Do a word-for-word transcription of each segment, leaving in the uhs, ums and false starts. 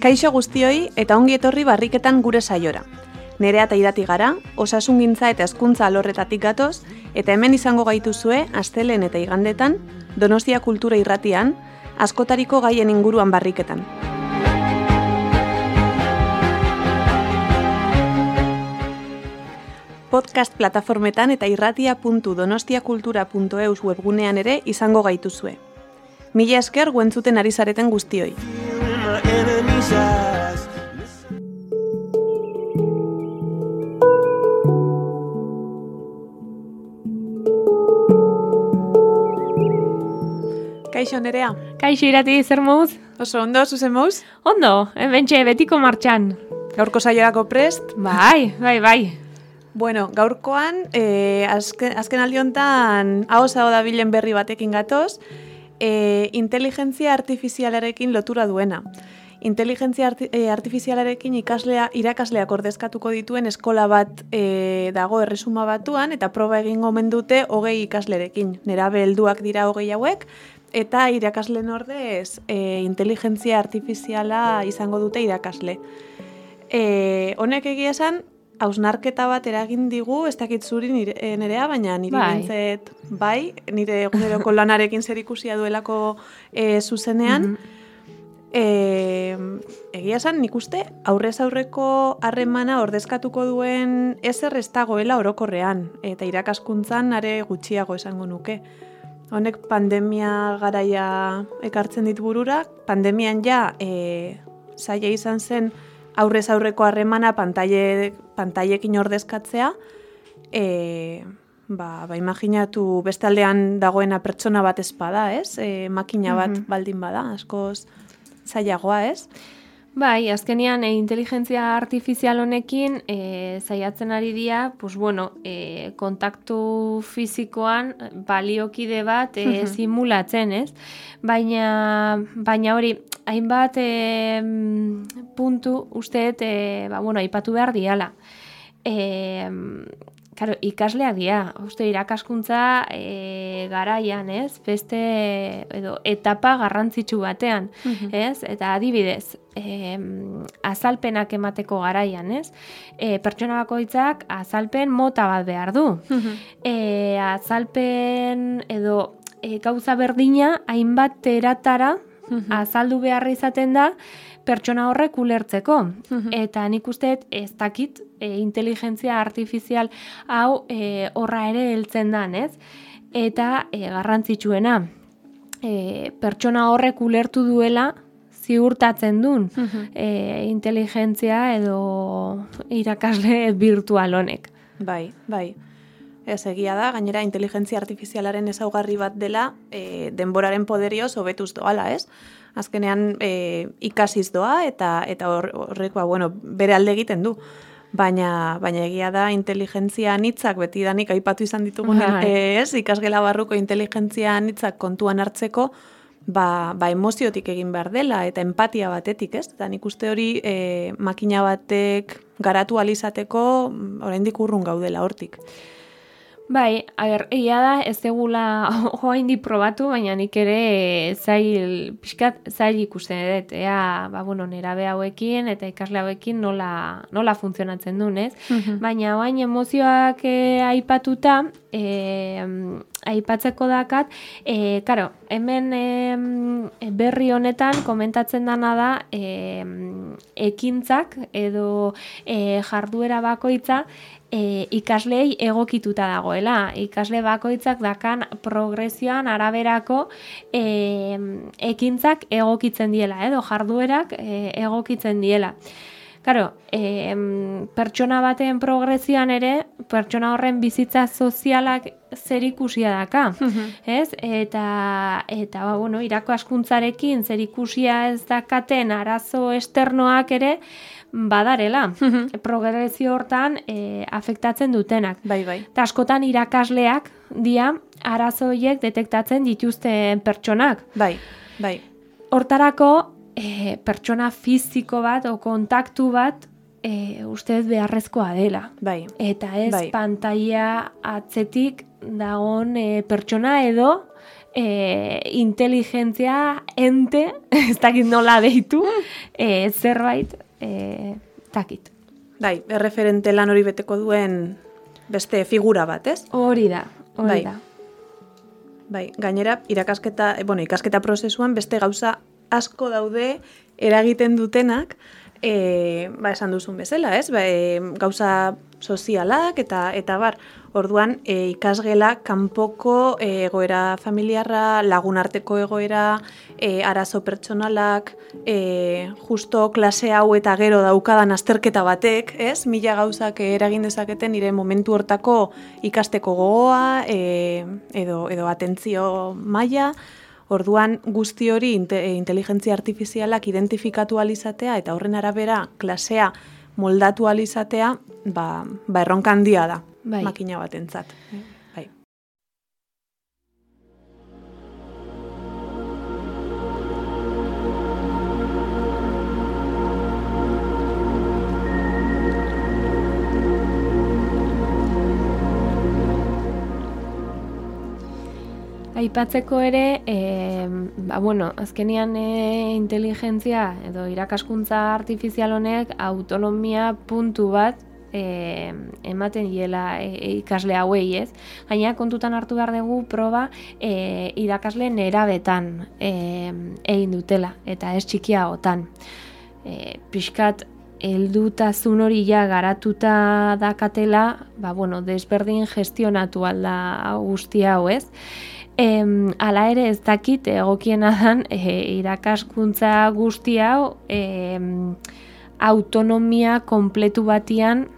Kaixo guztioi eta ongi etorri barriketan gure saiora. Nerea eta Irati gara, osasungintza eta hezkuntza alorretatik gatoz, eta hemen izango gaituzue astelehen eta igandetan, Donostia Kultura Irratian, askotariko gaien inguruan barriketan. Podcast plataformetan eta irratia puntu donostiakultura puntu eus webgunean ere izango gaituzue. Mila esker guentzuten ari zareten guztioi. Kaixo Nerea. Kaixo Irati, zer mouz? Oso ondo, zuzen mouz? Ondo, hementxe betiko martxan. Gaurko saiorako prest? Bai, bai, bai. Bueno, gaurkoan, eh, azken, azken aldi honetan ahoz hau dabilen berri batekin gatoz, eh, inteligentzia artifizialarekin lotura duena. Inteligentzia arti, eh, artifizialarekin ikaslea, irakasleak ordezkatuko dituen eskola bat eh, dago erresuma batuan, eta proba egingo omen dute hogei ikaslerekin. Nerabe helduak dira hogei hauek, eta irakasleen ordez e, inteligentzia artifiziala izango dute irakasle. E, honek egia esan, hausnarketa bat eragin digu, ez dakit zuri nire, nerea, baina nire bai. bintzet bai, nire eguneroko lanarekin zer ikusia duelako e, zuzenean. Mm-hmm. E, egia esan, nik uste, aurrez aurreko harremana ordezkatuko duen ezer ez dagoela orokorrean, eta irakaskuntzan are gutxiago esango nuke. Honek pandemia garaia ekartzen dit burura, pandemian ja e, zaila izan zen aurrez aurreko harremana pantaile, pantailekin ordezkatzea, e, ba, ba imaginatu bestaldean dagoena pertsona bat ez bada, ez? E, makina bat mm-hmm. baldin bada, askoz zailagoa, ez? Bai, azkenean e, inteligentzia artifizial honekin e, zaiatzen ari dira, pues bueno, e, kontaktu fisikoan baliokide bat e, simulatzen, ez? Baina, baina hori, hainbat e, puntu usteet, e, ba, bueno, aipatu behar diala. E, Claro, ikasleak dira, uste irakaskuntza e, garaian, ez? Beste edo etapa garrantzitsu batean, uh-huh. ez? Eta adibidez, e, azalpenak emateko garaian, ez? E, pertsona bakoitzak azalpen mota bat behar du. Uh-huh. E, azalpen edo e, gauza berdina hainbat eratara uh-huh. azaldu beharra izaten da, pertsona horrek ulertzeko. Uh-huh. Eta nik usteet ez dakit e, inteligentzia artifizial hau e, horra ere heltzen dan, ez? Eta e, garrantzitsuena, e, pertsona horrek ulertu duela ziurtatzen duen uh-huh. e, inteligentzia edo irakasle virtual honek. Bai, bai. Ez egia da, gainera inteligentzia artifizialaren ezaugarri bat dela e, denboraren poderioz hobetuz doala, ez? Azkenean e, ikasiz doa eta eta horrek ba, bueno, bere alde egiten du. Baina, baina egia da inteligentzia anitzak beti danik aipatu izan ditugunen, e, ez? Ikasgela barruko inteligentzia anitzak kontuan hartzeko, ba, ba emoziotik egin behar dela eta empatia batetik, ez? Eta nik uste hori e, makina batek garatu alizateko oraindik urrun gaudela hortik. Bai, a ber, egia da, ez egula joain di probatu, baina nik ere zail, pixkat zail ikusten dut, ea, ba, bueno, nerabe hauekin eta ikasle hauekin nola, nola funtzionatzen duen, ez? Mm-hmm. Baina bain emozioak e, aipatuta, e, aipatzeko dakat, e, karo, hemen e, berri honetan komentatzen dana da e, ekintzak edo e, jarduera bakoitza, E, ikaslei egokituta dagoela. Ikasle bakoitzak dakan progresioan araberako e, ekintzak egokitzen diela, edo jarduerak e, egokitzen diela. Karo, e, pertsona baten progresioan ere, pertsona horren bizitza sozialak zerikusia daka, uh-huh. ez? Eta, eta ba, bueno, irakaskuntzarekin zerikusia ez dakaten arazo esternoak ere, badarela, uh-huh. progresio hortan e, afektatzen dutenak. Bai, bai. Eta askotan irakasleak dia arazoiek detektatzen dituzten pertsonak. Bai, bai. Hortarako e, pertsona fiziko bat o kontaktu bat e, ustez beharrezkoa dela. Bai. Eta ez bai. Pantaila atzetik dagon e, pertsona edo e, inteligentzia, ente, ez dakit nola deitu, e, zerbait, e, takit. Bai, erreferente lan hori beteko duen beste figura bat, ez? Hori da, hori bai. da. Bai, gainera, irakasketa, bueno, ikasketa prozesuan beste gauza asko daude eragiten dutenak, e, ba, esan duzun bezala, ez? Ba, e, gauza sozialak eta eta bar, orduan e, ikasgela kanpoko e, egoera familiarra, lagunarteko egoera, e, arazo pertsonalak, e, justo klase hau eta gero daukadan azterketa batek, ez? Mila gauzak eragin dezaketen nire momentu hortako ikasteko gogoa, e, edo, edo atentzio maila. Orduan guzti hori inte, inteligentzia artifizialak identifikatu alizatea eta horren arabera klasea moldatu alizatea, ba, ba erronka handia da, bai. Makina batentzat. Bai. Aipatzeko ere, e, ba, bueno, azkenean e, inteligentzia edo irakaskuntza artifizial honek autonomia puntu bat e, ematen diela e, ikasle hauei, ez? Gaina kontutan hartu behar dugu proba e, irakasle nerabetan e, egin dutela, eta ez txikiagotan. E, pixkat, heldutasun hori ja garatuta dakatela, ba, bueno, desberdin gestionatu alda guzti hau, ez? Em, ala ere ez dakit egokiena dan e, irakaskuntza guzti hau e, autonomia kompletu batian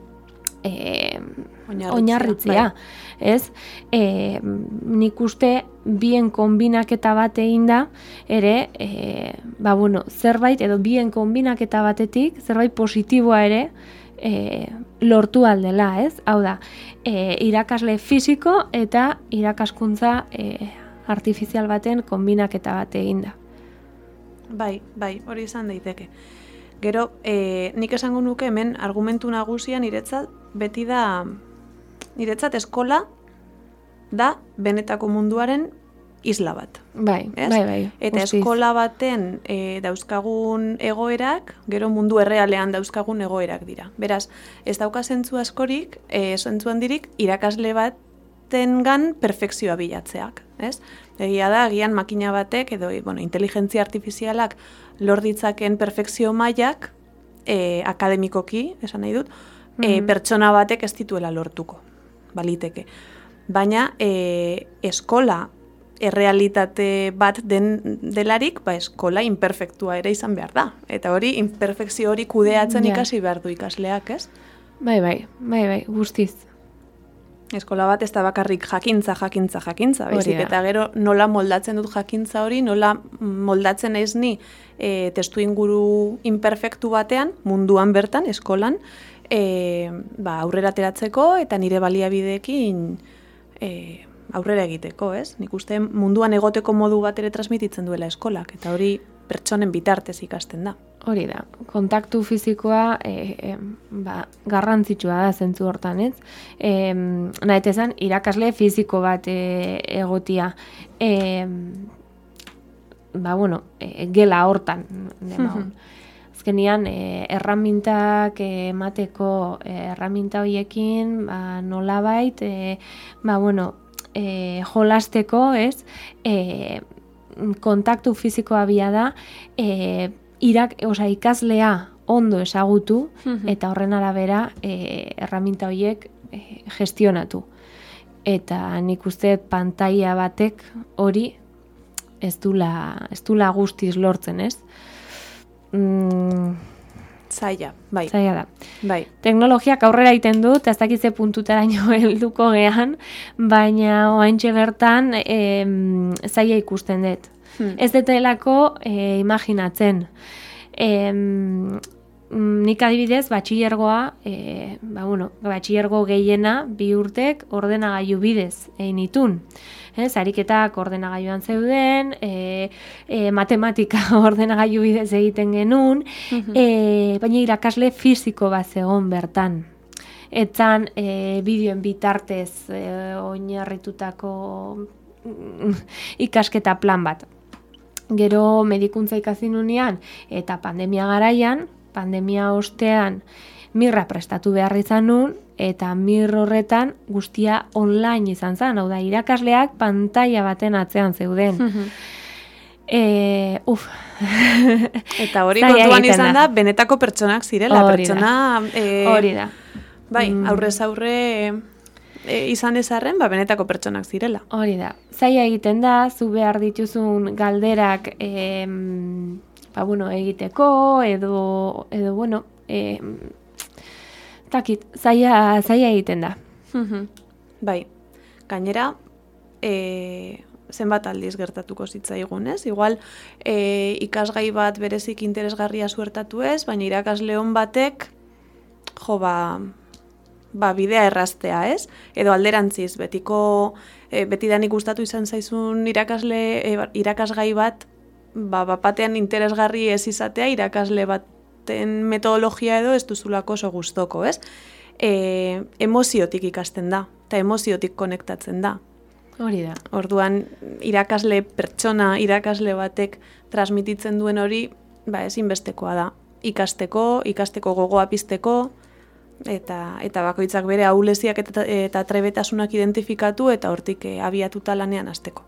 e, oinarritzea. Bai. Ez? E, nik uste bien konbinaketa bat egin da, ere, e, ba, bueno, zerbait, edo bien konbinaketa batetik, zerbait positiboa ere, E, lortu aldela, ez? Hau da, e, irakasle fisiko eta irakaskuntza e, artifizial baten konbinaketa bat eginda. Bai, bai, hori izan daiteke. Gero, e, nik esango nuke hemen argumentu nagusia niretzat beti da, niretzat eskola da benetako munduaren isla bat. Bai, ez? bai, bai. Eta Ustiz. eskola baten e, dauzkagun egoerak, gero mundu errealean dauzkagun egoerak dira. Beraz, ez dauka zentzu askorik, e, zentzu handirik, irakasle batengan perfekzioa bilatzeak, ez? Egia da, agian makina batek, edo, bueno, inteligentzia artifizialak lor ditzaken perfekzio mailak, e, akademikoki, esan nahi dut, e, mm-hmm. pertsona batek ez dituela lortuko, baliteke. Baina, e, eskola errealitate bat den delarik, ba eskola imperfektua ere izan behar da. Eta hori, imperfekzio hori kudeatzen ja. Ikasi behar du ikasleak, ez? Bai, bai, bai, bai, guztiz. Eskola bat ez da bakarrik jakintza, jakintza, jakintza, baizik, eta gero nola moldatzen dut jakintza hori, nola moldatzen ez ni e, testu inguru imperfektu batean, munduan bertan, eskolan, e, ba, aurrera ateratzeko eta nire baliabideekin e, aurrera egiteko, ez? Nik uste munduan egoteko modu bat ere transmititzen duela eskolak, eta hori pertsonen bitartez ikasten da. Hori da, kontaktu fizikoa e, e, ba, garrantzitsua da zentzu hortan, ez? E, Nahetezan, irakasle fiziko bat e, egotia. E, ba, bueno, e, gela hortan. Azkenian, e, erramintak emateko e, erraminta horiekin, ba, nolabait, e, ba, bueno, E, jolasteko, ez, e, kontaktu fizikoa bia da, e, irak, oza, ikaslea ondo ezagutu, mm-hmm. eta horren arabera e, erraminta horiek e, gestionatu. Eta nik uste pantaila batek hori ez dula, ez dula guztiz lortzen, ez? Mm, Zaila, bai. Zaila da. Bai. Teknologiak aurrera egiten du, eta ez dakitze puntutaraino helduko gehan, baina oaintxe bertan e, zaila ikusten dut. Hmm. Ez detelako e, imaginatzen. E, nik adibidez, batxillergoa, e, ba, bueno, batxillergo gehiena bi urtek ordenagailu bidez egin itun. Ez, ariketak ordenagailuan zeuden, e, e, matematika ordenagailu bidez egiten genuen, mm-hmm. e, baina irakasle fisiko bat zegoen bertan. Etzan, e, bideoen bitartez e, oinarritutako ikasketa plan bat. Gero medikuntza ikasi nunean eta pandemia garaian, pandemia ostean mirra prestatu behar izan nun, eta mir horretan guztia online izan zen, hau da, irakasleak pantalla baten atzean zeuden. e, uf. Eta hori kontuan izan da, benetako pertsonak zirela, hori pertsona... Hori da. Bai, aurrez aurre... E, izan ezarren, ba, benetako pertsonak zirela. Hori da. Zaila egiten da, zu behar dituzun galderak e, ba, bueno, egiteko, edo, edo bueno, e, takit, zaila, zaila egiten da. Bai, gainera, e, zenbat aldiz gertatuko zitzaigun, ez? Igual, e, ikasgai bat berezik interesgarria suertatu ez, baina irakasleon batek, jo, ba... ba, bidea erraztea, ez? Edo alderantziz, betiko, e, betidanik gustatu izan zaizun irakasle, e, irakasgai bat, ba, bapatean interesgarri ez izatea, irakasle baten metodologia edo ez duzulako oso gustoko, ez? E, emoziotik ikasten da, eta emoziotik konektatzen da. Hori da. Orduan, irakasle pertsona, irakasle batek transmititzen duen hori, ba, ezinbestekoa da. Ikasteko, ikasteko gogoa pizteko, Eta, eta bakoitzak bere ahuleziak eta, eta trebetasunak identifikatu eta hortik e, abiatuta lanean hasteko.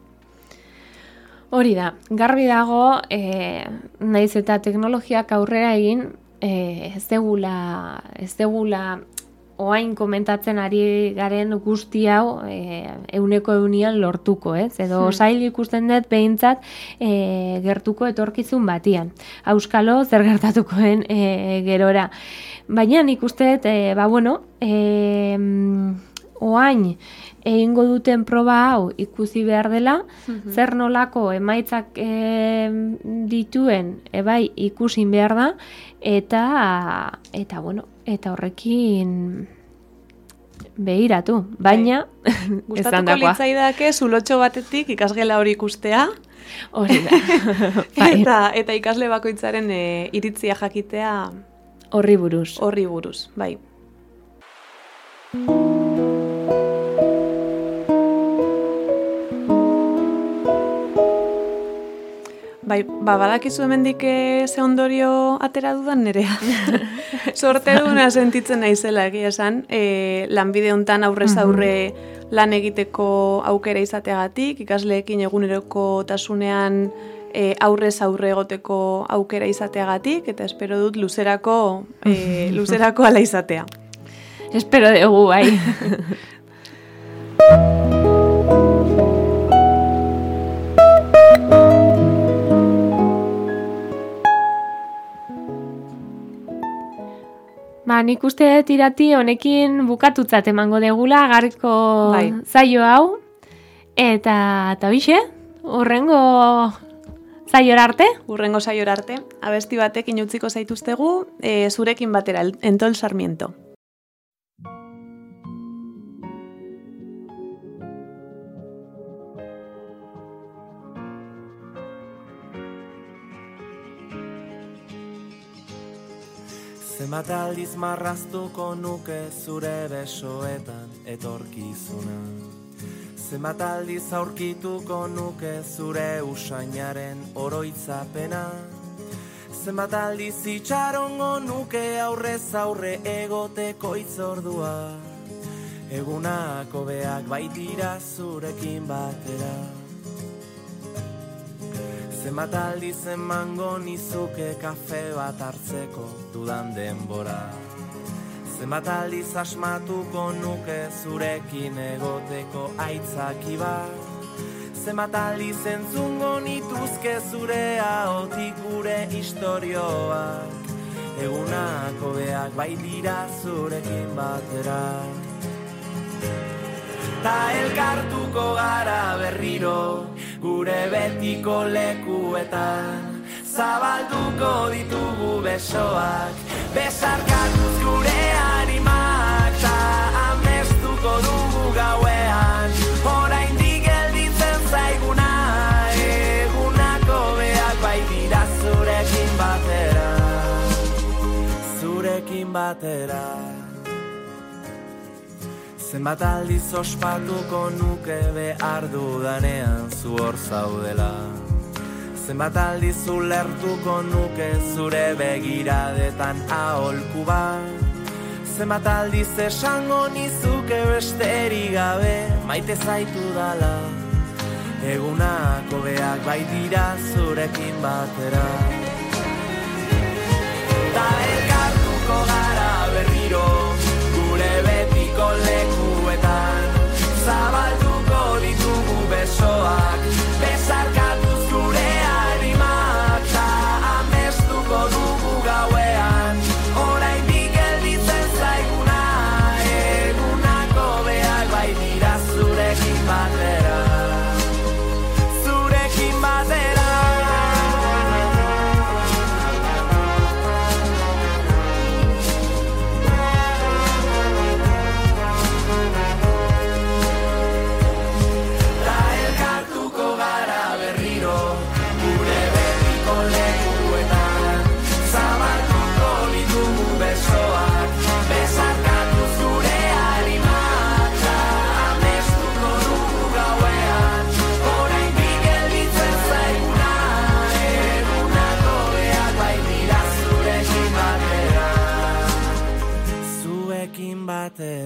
Hori da, garbi dago, e, naiz eta teknologiak aurrera egin, e, ez degula, ez degula oain komentatzen ari garen guzti hau e, euneko eunian lortuko, ez? Edo hmm. zail ikusten dut behintzat e, gertuko etorkizun batian. Auskalo zer gertatukoen e, gerora. Baina nik uste dut, e, ba bueno, e, oain egingo duten proba hau ikusi behar dela, mm-hmm. zer nolako emaitzak e, dituen ebai ikusin behar da, eta, eta bueno, eta horrekin behiratu, baina gustatuko litzaidake zulotxo batetik ikasgela hori ikustea, hori da. eta, eta ikasle bakoitzaren e, iritzia jakitea horri buruz. Horri buruz, bai. Bai, ba, badakizu hemendik ze ondorio atera dudan nerea. Sorte duna sentitzen naizela egia esan, e, lanbide hontan aurrez aurre lan egiteko aukera izateagatik, ikasleekin eguneroko tasunean e, aurrez aurre egoteko aukera izateagatik, eta espero dut luzerako, e, luzerako ala izatea. Espero dugu, bai. Ba, nik uste tirati honekin bukatutzat emango degula garriko bai. Zaio hau. Eta, eta bixe, urrengo zaiora arte? Urrengo zaiora arte. Abesti batekin utziko zaituztegu, e, zurekin batera, Entol Sarmiento. Zenbat aldiz marraztuko nuke zure besoetan etorkizuna. Zenbat aldiz aurkituko nuke zure usainaren oroitzapena. Zenbat aldiz itxarongo nuke aurrez aurre egoteko itzordua. Egunak hobeak baitira zurekin batera. Zenbat aldiz emango nizuke kafe bat hartzeko dudan denbora. Zenbat aldiz asmatuko nuke zurekin egoteko aitzaki bat. Zenbat aldiz entzungo nituzke zure ahotik gure istorioak. Egunak hobeak baitira zurekin batera. Ta elkartuko gara berriro, gure betiko lekuetan. Zabalduko ditugu besoak, besarkatuz gure animak. Ta amestuko dugu gauean, oraindik gelditzen zaiguna. Egunako beak baitira zurekin batera, zurekin batera. Zenbat aldiz ospatuko nuke behar dudanean zu hor zaudela. Zenbat aldiz ulertuko nuke zure begiradetan aholku bat. Zenbat aldiz esango nizuke besterik gabe maite zaitu dala. Egunak hobeak baitira zurekin batera. Ta elkartuko gara berriro gure betiko lekuetan. Zabalduko ditugu besoak, besarkatuz gure arimak. Ta amestuko dugu gauean, oraindik gelditzen zaiguna. Egunak hobeak baitira zurekin batera. Zurekin batera. Batera.